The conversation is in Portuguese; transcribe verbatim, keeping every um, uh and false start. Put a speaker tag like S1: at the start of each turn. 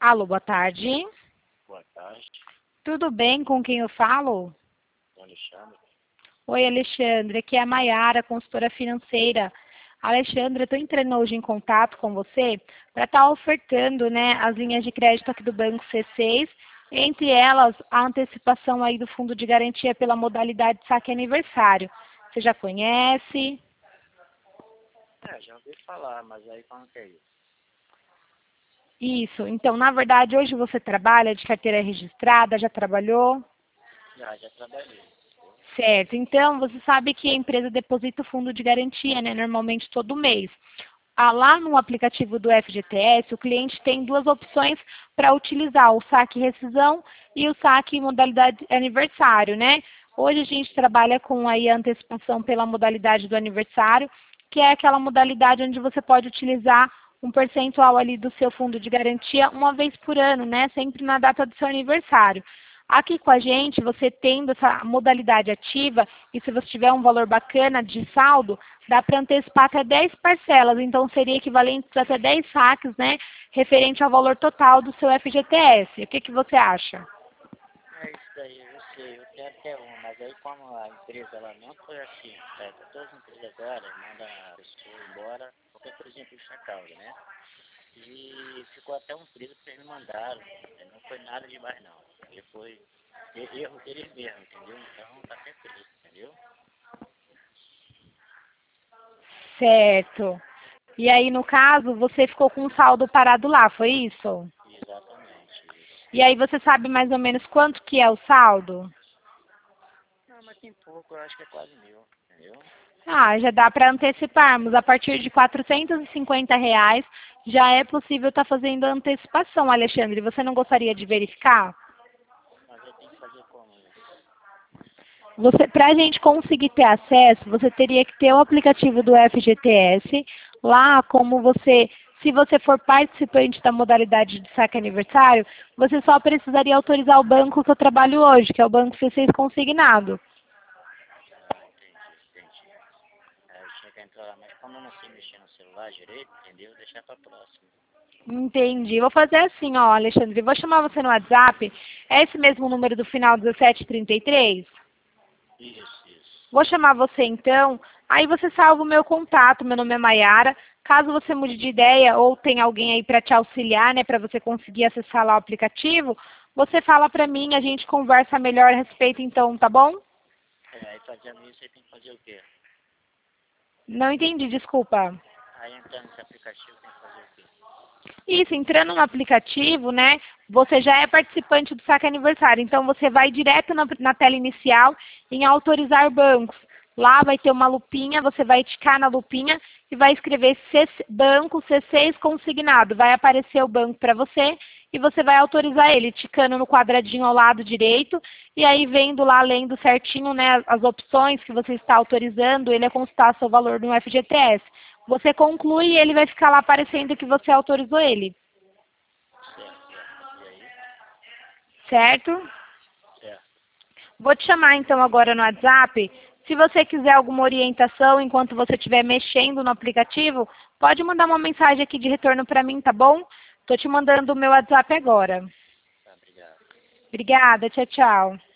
S1: Alô, boa tarde.
S2: Boa tarde,
S1: Tudo bem com quem eu falo?
S2: sou Alexandre.
S1: Oi, Alexandre. Aqui é a Maiara, consultora financeira. Alexandre, eu estou entrando hoje em contato com você para estar ofertando, né, as linhas de crédito aqui do Banco C seis, entre elas a antecipação aí do fundo de garantia pela modalidade saque aniversário. Você já conhece?
S2: É, já ouvi falar, mas aí como que é isso?
S1: Isso. Então, na verdade, hoje você trabalha de carteira registrada, já trabalhou?
S2: Já, já trabalhei.
S1: Certo. Então, você sabe que a empresa deposita o fundo de garantia, né, normalmente todo mês. Ah, lá no aplicativo do F G T S, o cliente tem duas opções para utilizar, o saque rescisão e o saque em modalidade aniversário, né? Hoje a gente trabalha com aí a antecipação pela modalidade do aniversário, que é aquela modalidade onde você pode utilizar um percentual ali do seu fundo de garantia uma vez por ano, né? Sempre na data do seu aniversário. Aqui com a gente, você tendo essa modalidade ativa, e se você tiver um valor bacana de saldo, dá para antecipar até dez parcelas, então seria equivalente a até dez saques, né, referente ao valor total do seu F G T S. O que, que você acha?
S2: É isso daí, eu sei, eu quero ter uma, mas aí como a empresa ela não foi assim, é, todas as empresas agora mandam a pessoa embora, qualquer coisinha puxa a causa, né? E ficou até um preço que eles me mandaram, né? Não foi nada demais não, porque foi e- erro deles mesmo, entendeu? Então tá sem preço, entendeu?
S1: Certo. E aí, no caso, você ficou com um saldo parado lá, foi isso?
S2: Exatamente, isso.
S1: E aí você sabe mais ou menos quanto que é o saldo?
S2: Não, mas tem pouco, eu acho que é quase mil, entendeu?
S1: Ah, já dá para anteciparmos. A partir de quatrocentos e cinquenta reais já é possível estar fazendo a antecipação, Alexandre. Você não gostaria de verificar?
S2: Mas aí tem que fazer como isso?
S1: Você, para a gente conseguir ter acesso, você teria que ter o aplicativo do F G T S. Lá, como você, se você for participante da modalidade de saque aniversário, você só precisaria autorizar o banco que eu trabalho hoje, que é o Banco C seis Consignado.
S2: Ah, entendi, entendi. É, eu tinha que entrar lá, mas como eu não sei mexer no celular direito, entendeu? Deixar pra próxima.
S1: Entendi. Vou fazer assim, ó, Alexandre. Vou chamar você no WhatsApp. É esse mesmo número do final dezessete trinta e três?
S2: Isso, isso.
S1: Vou chamar você então. Aí você salva o meu contato. Meu nome é Maiara. Caso você mude de ideia ou tenha alguém aí para te auxiliar, né, para você conseguir acessar lá o aplicativo, você fala para mim, a gente conversa melhor a respeito então, tá bom?
S2: É, aí fazendo isso, aí tem que fazer o quê?
S1: Não entendi, desculpa.
S2: Aí entrando nesse aplicativo, tem que fazer o quê?
S1: Isso, entrando no aplicativo, né, você já é participante do saque aniversário. Então, você vai direto na, na tela inicial em autorizar bancos. Lá vai ter uma lupinha, você vai ticar na lupinha e vai escrever C, banco C seis consignado. Vai aparecer o banco para você e você vai autorizar ele, ticando no quadradinho ao lado direito e aí vendo lá, lendo certinho, né, as opções que você está autorizando, ele é consultar seu valor no F G T S. Você conclui e ele vai ficar lá aparecendo que você autorizou ele,
S2: Certo, certo. E aí?
S1: certo?
S2: Certo.
S1: Vou te chamar então agora no WhatsApp. Se você quiser alguma orientação enquanto você estiver mexendo no aplicativo, pode mandar uma mensagem aqui de retorno para mim, tá bom? Estou te mandando o meu WhatsApp agora.
S2: Tá, obrigado.
S1: Obrigada, tchau, tchau.